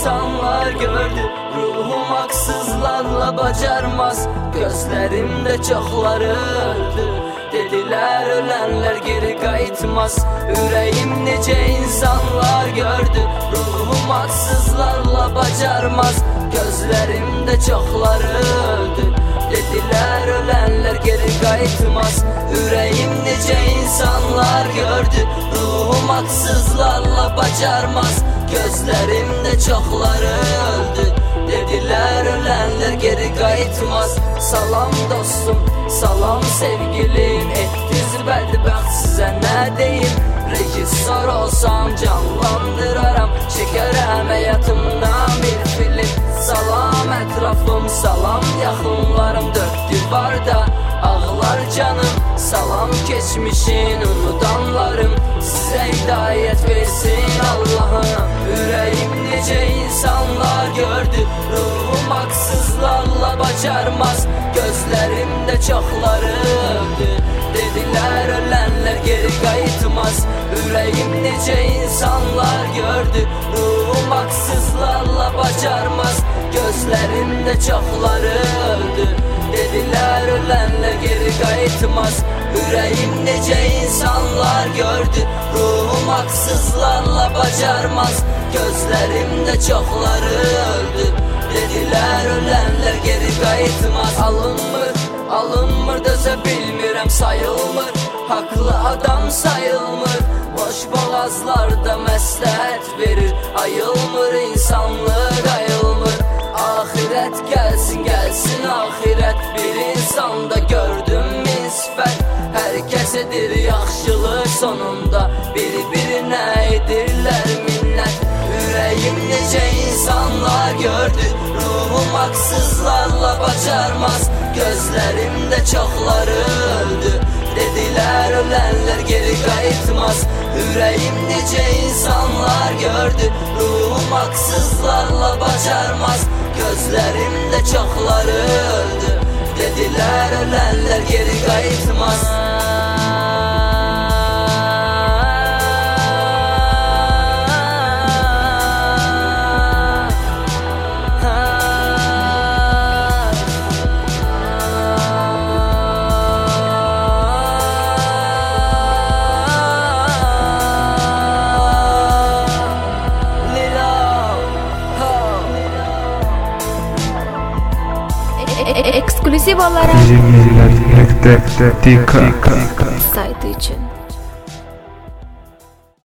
insanlar gördü. Ruhum haksızlarla bacarmaz. Gözlerimde çoxları öldü. Dediler ölenler geri qayıtmaz. Ürəyim necə insanlar gördü. Ruhum haksızlarla bacarmaz. Gözlerimde çoxları öldü. Dediler ölenler geri qayıtmaz. Ürəyim necə insanlar gördü. Ruhum haksızlarla bacarmaz. Gözlerimde çoxları öldü. Dediler ölenler geri qayıtmaz. Salam dostum, salam sevgilim. Etdiz bədbəxt sizə nə deyim. Rejissor olsam canlandıraram. Çəkərəm həyatımdan bir film. Salam ətrafım, salam yaxınlarım. Dörd divarda ağlar canım. Salam keçmişin unudanlarım. Sizə hidayət versin Allahım. Ürəyim necə insanlar gördü. Ruhum haksızlarla bacarmaz. Gözlerimde çoxları öldü. Dediler ölenler geri qayıtmaz. Ürəyim necə insanlar gördü. Ruhum haksızlarla bacarmaz. Gözlerimde çoxları öldü. Dediler ölenler geri qayıtmaz. Ürəyim necə insanlar gördü. Ruhum haksızlarla bacarmaz. Gözlerimde çoxları öldü. Dediler ölenler geri qayıtmaz. Alınmır dözə bilmirəm, sayılmır. Haqlı adam sayılmır. Boş boğazlarda məsləhət verir. Ayılmır insanlıq, ayılmır. Ahirət gəlsin, gəlsin ahirət. Bir insanda gördüm min sifət. Hər kəs edir yaxşılıq sonunda. Bir-birinə edirlər minnət. Ürəyim necə insanlar gördü. Ruhum haksızlarla bacarmaz. Gözlerimde çoxları öldü. Dediler ölenler geri qayıtmaz. Ürəyim necə insanlar gördü. Ruhum haksızlarla bacarmaz. Gözlerimde çoxları öldü. Dediler ölenler geri qayıtmaz. Ekskluziv olarak Jimmy.tk